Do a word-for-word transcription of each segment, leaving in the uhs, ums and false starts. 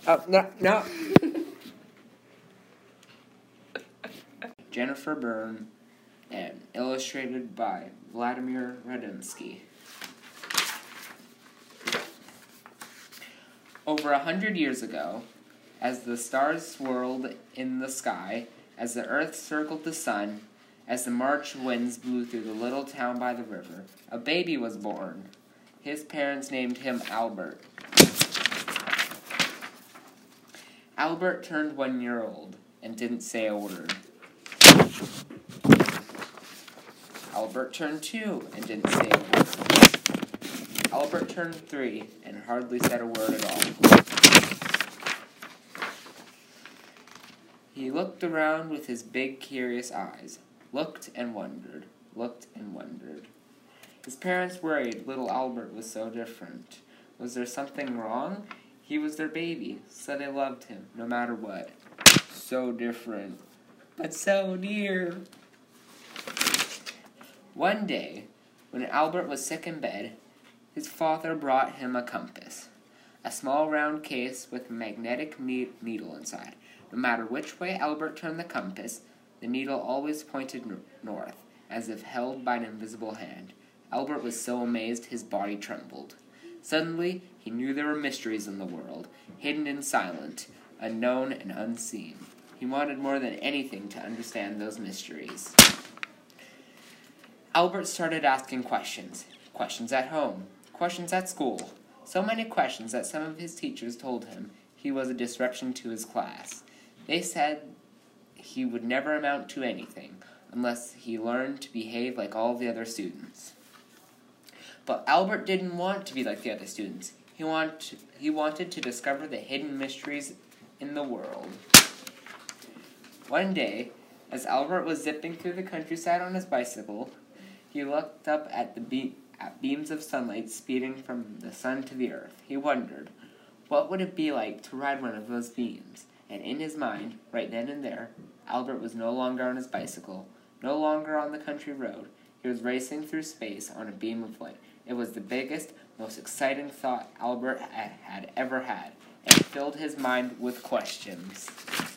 Oh, no, no. Jennifer Byrne, and illustrated by Vladimir Radomski. Over a hundred years ago, as the stars swirled in the sky, as the earth circled the sun, as the March winds blew through the little town by the river, a baby was born. His parents named him Albert. Albert turned one year old and didn't say a word. Albert turned two and didn't say a word. Albert turned three and hardly said a word at all. He looked around with his big, curious eyes, looked and wondered, looked and wondered. His parents worried little Albert was so different. Was there something wrong? He was their baby, so they loved him, no matter what. So different, but so dear. One day, when Albert was sick in bed, his father brought him a compass, a small round case with a magnetic ne- needle inside. No matter which way Albert turned the compass, the needle always pointed n- north, as if held by an invisible hand. Albert was so amazed his body trembled. Suddenly, he knew there were mysteries in the world, hidden and silent, unknown and unseen. He wanted more than anything to understand those mysteries. Albert started asking questions. Questions at home. Questions at school. So many questions that some of his teachers told him he was a disruption to his class. They said he would never amount to anything unless he learned to behave like all the other students. But Albert didn't want to be like the other students. He, want, he wanted to discover the hidden mysteries in the world. One day, as Albert was zipping through the countryside on his bicycle, he looked up at the be- at beams of sunlight speeding from the sun to the earth. He wondered, what would it be like to ride one of those beams? And in his mind, right then and there, Albert was no longer on his bicycle, no longer on the country road. He was racing through space on a beam of light. It was the biggest, most exciting thought Albert had ever had, and it filled his mind with questions.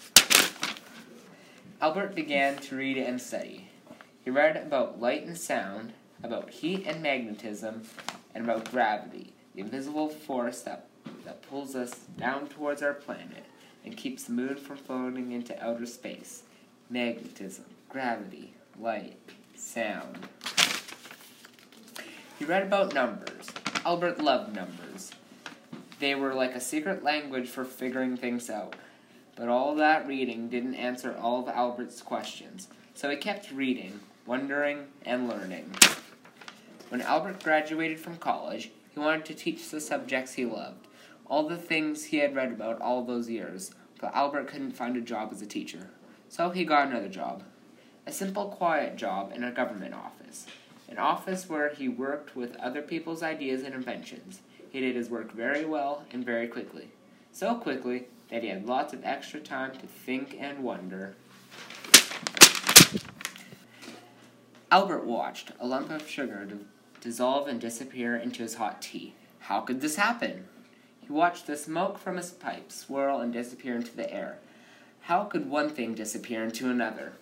Albert began to read and study. He read about light and sound, about heat and magnetism, and about gravity, the invisible force that, that pulls us down towards our planet and keeps the moon from floating into outer space. Magnetism, gravity, light, sound. He read about numbers. Albert loved numbers. They were like a secret language for figuring things out. But all that reading didn't answer all of Albert's questions, so he kept reading, wondering, and learning. When Albert graduated from college, he wanted to teach the subjects he loved, all the things he had read about all those years, but Albert couldn't find a job as a teacher. So he got another job, a simple, quiet job in a government office, an office where he worked with other people's ideas and inventions. He did his work very well and very quickly, so quickly that he had lots of extra time to think and wonder. Albert watched a lump of sugar d- dissolve and disappear into his hot tea. How could this happen? He watched the smoke from his pipe swirl and disappear into the air. How could one thing disappear into another?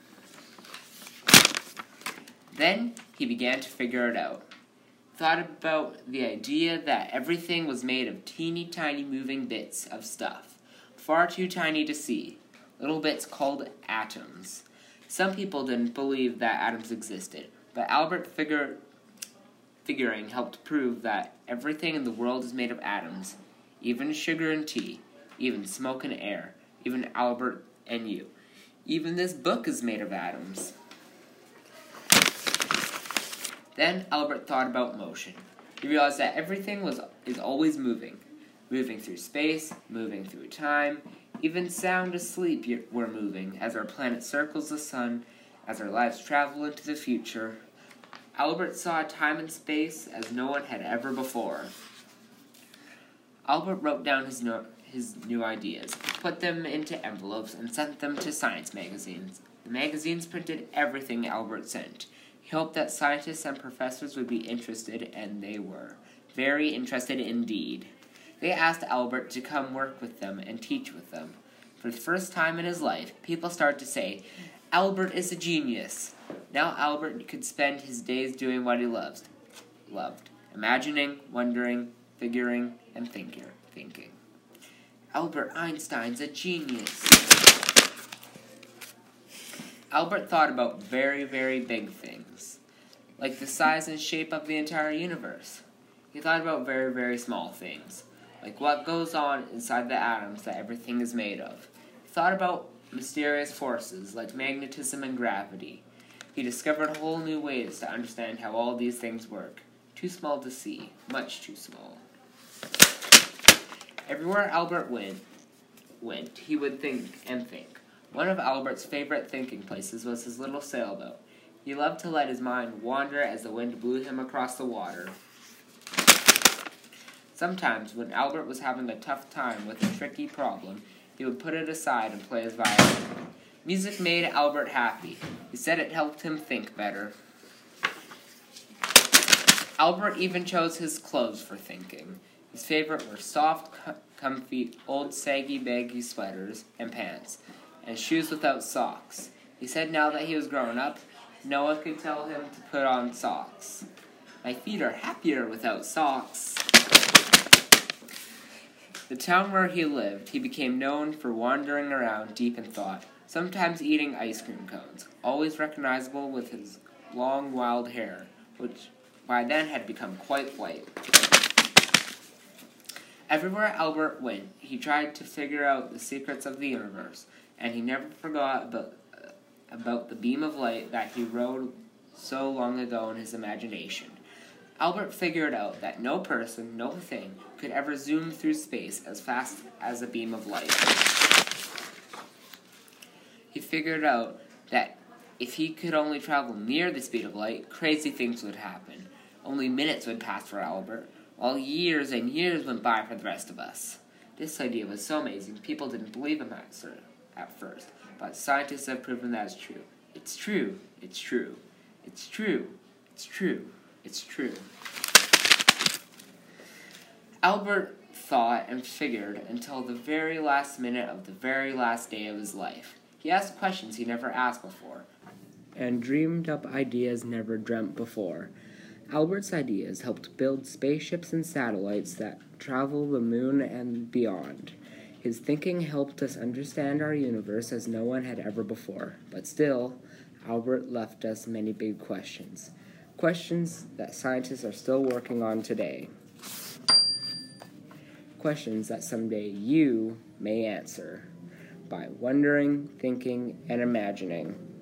Then he began to figure it out. Thought about the idea that everything was made of teeny tiny moving bits of stuff, far too tiny to see, little bits called atoms. Some people didn't believe that atoms existed, but Albert figure, figuring helped prove that everything in the world is made of atoms, even sugar and tea, even smoke and air, even Albert and you. Even this book is made of atoms. Then Albert thought about motion. He realized that everything was is always moving, moving through space, moving through time. Even sound asleep we're moving as our planet circles the sun, as our lives travel into the future. Albert saw time and space as no one had ever before. Albert wrote down his, no- his new ideas, put them into envelopes, and sent them to science magazines. The magazines printed everything Albert sent. He hoped that scientists and professors would be interested, and they were. Very interested indeed. They asked Albert to come work with them and teach with them. For the first time in his life, people started to say, "Albert is a genius." Now Albert could spend his days doing what he loves, loved, imagining, wondering, figuring, and thinking. thinking. Albert Einstein's a genius. Albert thought about very, very big things, like the size and shape of the entire universe. He thought about very, very small things, like what goes on inside the atoms that everything is made of. He thought about mysterious forces like magnetism and gravity. He discovered whole new ways to understand how all these things work. Too small to see, much too small. Everywhere Albert went, went, he would think and think. One of Albert's favorite thinking places was his little sailboat. He loved to let his mind wander as the wind blew him across the water. Sometimes, when Albert was having a tough time with a tricky problem, he would put it aside and play his violin. Music made Albert happy. He said it helped him think better. Albert even chose his clothes for thinking. His favorite were soft, comfy, old saggy baggy sweaters and pants, and shoes without socks. He said now that he was grown up, no one could tell him to put on socks. "My feet are happier without socks." The town where he lived, he became known for wandering around deep in thought, sometimes eating ice cream cones, always recognizable with his long, wild hair, which by then had become quite white. Everywhere Albert went, he tried to figure out the secrets of the universe, and he never forgot about, uh, about the beam of light that he rode so long ago in his imagination. Albert figured out that no person, no thing, could ever zoom through space as fast as a beam of light. He figured out that if he could only travel near the speed of light, crazy things would happen. Only minutes would pass for Albert, while years and years went by for the rest of us. This idea was so amazing, people didn't believe him at first, but scientists have proven that it's true. It's true, it's true, it's true, it's true, it's true. Albert thought and figured until the very last minute of the very last day of his life. He asked questions he never asked before, and dreamed up ideas never dreamt before. Albert's ideas helped build spaceships and satellites that travel the moon and beyond. His thinking helped us understand our universe as no one had ever before. But still, Albert left us many big questions. Questions that scientists are still working on today. Questions that someday you may answer by wondering, thinking, and imagining.